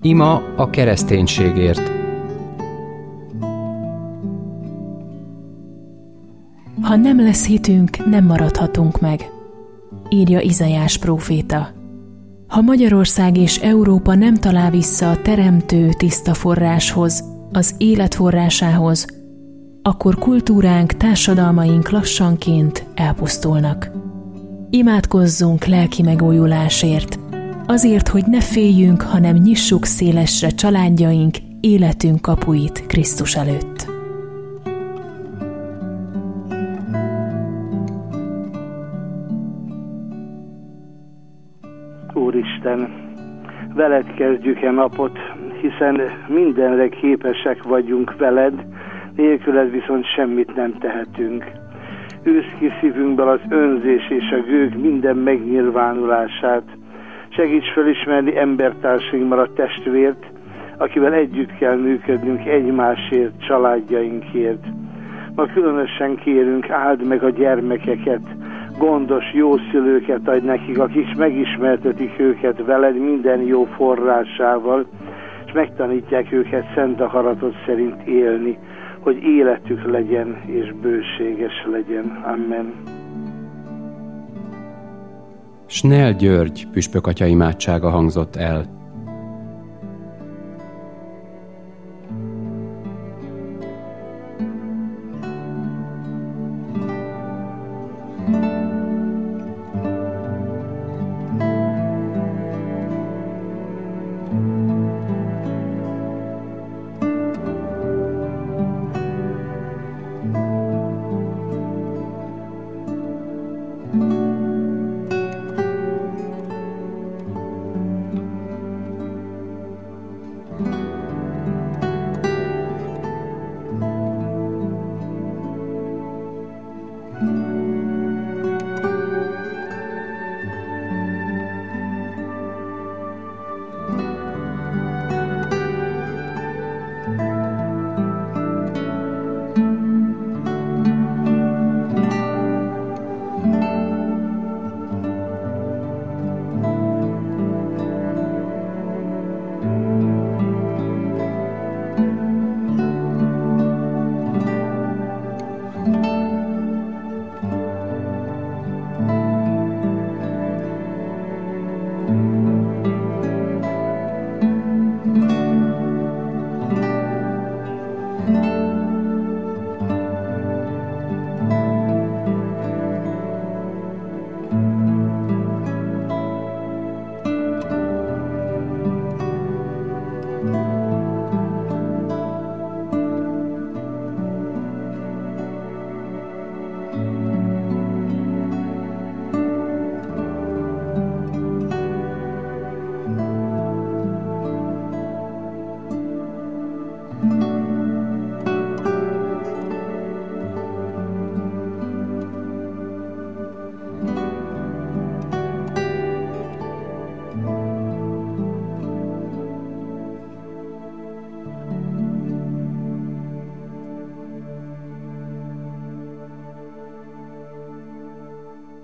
Ima a kereszténységért. Ha nem lesz hitünk, nem maradhatunk meg, írja Izaiás próféta. Ha Magyarország és Európa nem talál vissza a teremtő tiszta forráshoz, az élet forrásához, akkor kultúránk, társadalmaink lassanként elpusztulnak. Imádkozzunk lelki megújulásért, azért, hogy ne féljünk, hanem nyissuk szélesre családjaink, életünk kapuit Krisztus előtt. Úristen, veled kezdjük e napot, hiszen mindenre képesek vagyunk veled, nélküled viszont semmit nem tehetünk. Űzd ki szívünkből az önzés és a gőg minden megnyilvánulását. Segíts felismerni embertársainkban a testvért, akivel együtt kell működnünk egymásért, családjainkért. Ma különösen kérünk, áld meg a gyermekeket, gondos, jó szülőket adj nekik, akik megismertetik őket veled minden jó forrásával, és megtanítják őket szent akaratod szerint élni, hogy életük legyen és bőséges legyen. Amen. Snell György püspök atya imádsága hangzott el.